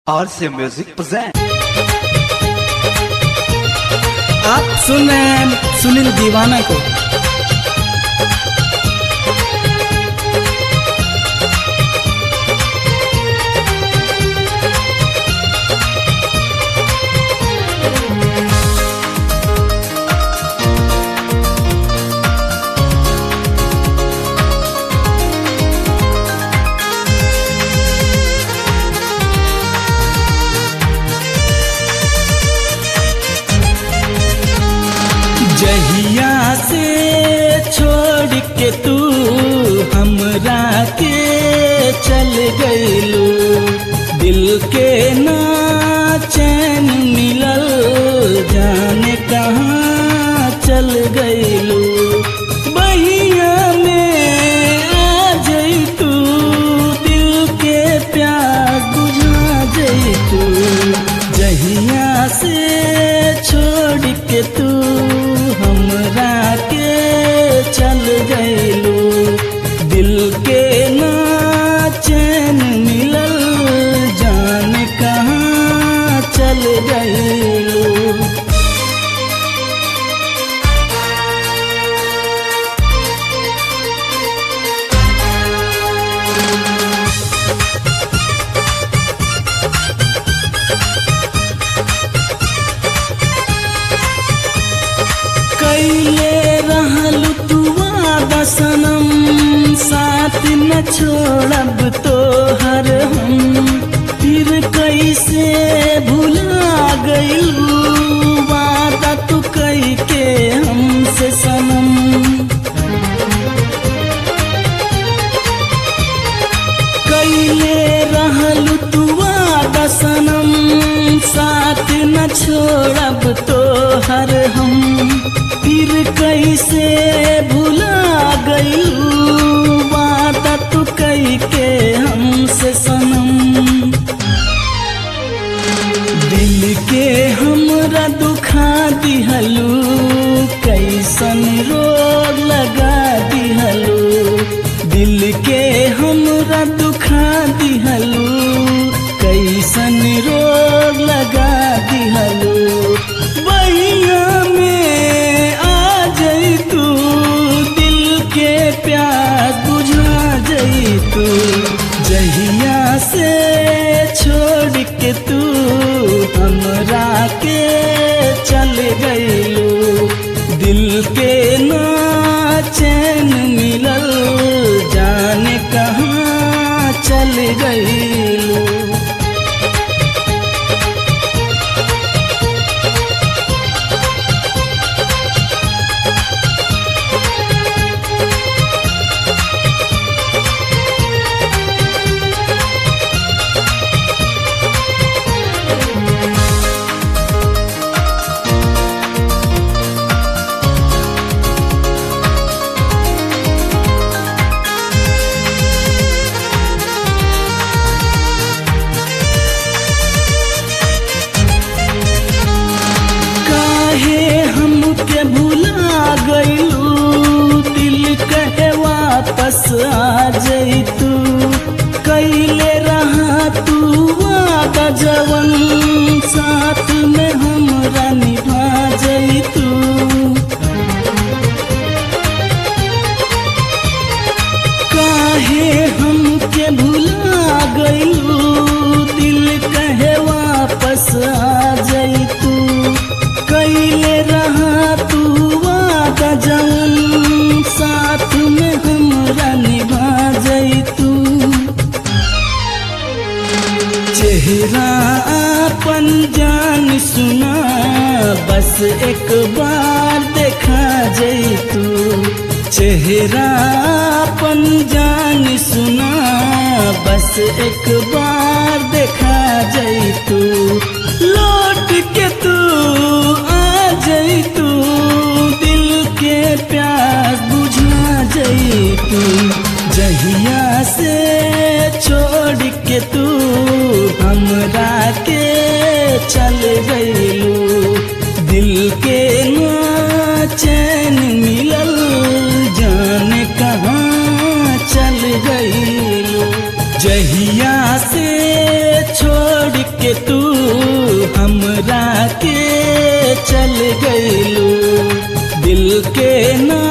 RC music present. आप सुन रहे हैं सुनील दीवाना को। जहिया से छोड़ के तू हमरा के चल गइलू, दिल के ना चैन मिलल, जाने कहाँ चल गइलू। बहिया में आ जइतू, दिल के प्यास बुझा जइतू। जहिया से छोड़ के तू हमरा के चल गइलू, दिल के ना चैन मिलल, जाने कहाँ चल गइलू। कैले रहल तू वादा सनम, साथ न छोड़ब तोहर हम, फिर कैसे भुला गइलू वादा तू कई के हमसे सनम। कैले रहल तू वादा सनम, साथ न छोड़ब तोहर हम, फिर कैसे भुला गइलू वादा तू कई के हमसे सनम। दिल के हमरा दुखा दिहलू, कैसन रोग लगा दिहलू। दिल के हमरा दुखा दिहलू, कैसन रोग लगा दिहलू। बहिया में आ जइतू, दिल के प्यास बुझा जइतू। जहिया से छोड़ के तू हमरा के चल गइलू, दिल के ना चैन मिलल, जाने कहाँ चल गइलू। हमके भुला गइलू, दिल कहे वापस आ जइतू। कैले रहा तू वादा जवन, साथ में हमरा निभा जइतू। काहे हमके भुला गइलू, दिल कहे वापस आ जइतू। कैले रहा तू वादा जवन, साथ में हमरा निभा जइतू। चेहरा अपन जान सुना, बस एक बार देखा जइतू। चेहरा अपन जान सुना, बस एक बार देखा जइतू। लौट के तू आ जइतू, दिल के प्यास बुझा जइतू। जहिया से छोड़ के तू हमरा के चल गइलू, दिल के ना चैन मिलल, जाने कहाँ चल गइलू। जहिया से छोड़ तू हमरा के चल गइलू, दिल के ना